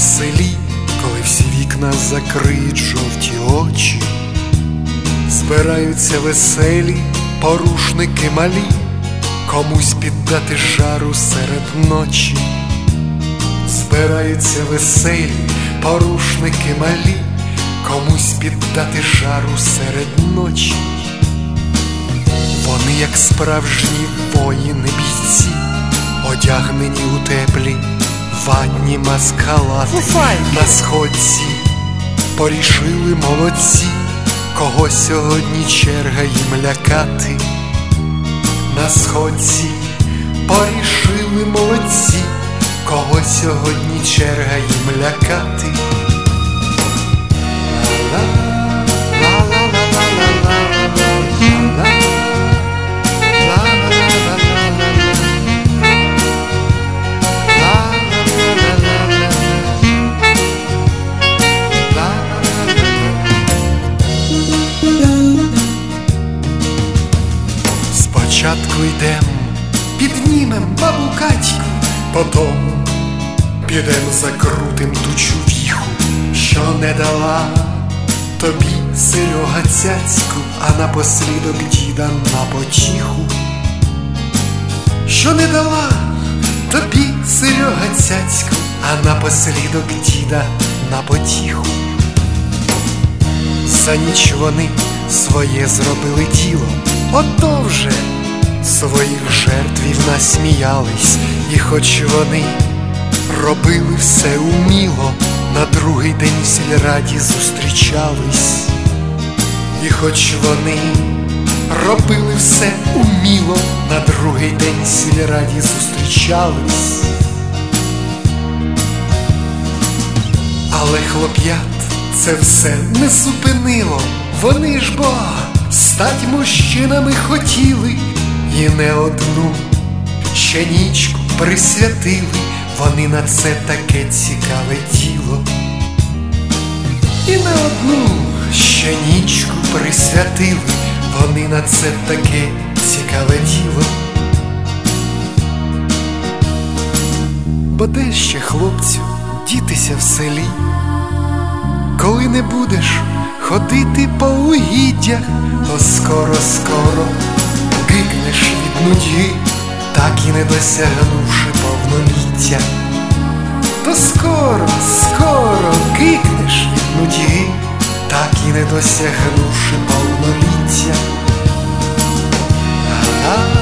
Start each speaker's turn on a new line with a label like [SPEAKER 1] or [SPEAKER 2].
[SPEAKER 1] селі, коли всі вікна закриють жовті очі, збираються веселі порушники малі, комусь піддати жару серед ночі. Збираються веселі порушники малі, комусь піддати жару серед ночі. Вони, як справжні воїни бійці, одягнені у теплі ватні маскалати. На сходці порішили молодці, кого сьогодні черга їм лякати. На сходці порішили молодці, кого сьогодні черга їм лякати. Спочатку йдем, піднімем бабу Катьку, потом підем закрутим ту чувіху, що не дала тобі Серега цяцьку, а напослідок діда на потіху. Що не дала тобі Серега цяцьку, а напослідок діда на потіху. За ніч вони своє зробили діло, ото вже своїх жертвів насміялись. І хоч вони робили все уміло, на другий день в сільраді зустрічались. І хоч вони робили все уміло, на другий день в сільраді зустрічались. Але хлоп'ят це все не зупинило, вони ж бо стать мужчинами хотіли. І не одну ще нічку присвятили вони на це таке цікаве діло. І не одну ще нічку присвятили вони на це таке цікаве діло. Бо де ще, хлопцю, дітися в селі, коли не будеш ходити по угіддях, то скоро гикнеш від нудьги, так і не досягнувши повноліття. То скоро гикнеш від нудьги, так і не досягнувши повноліття.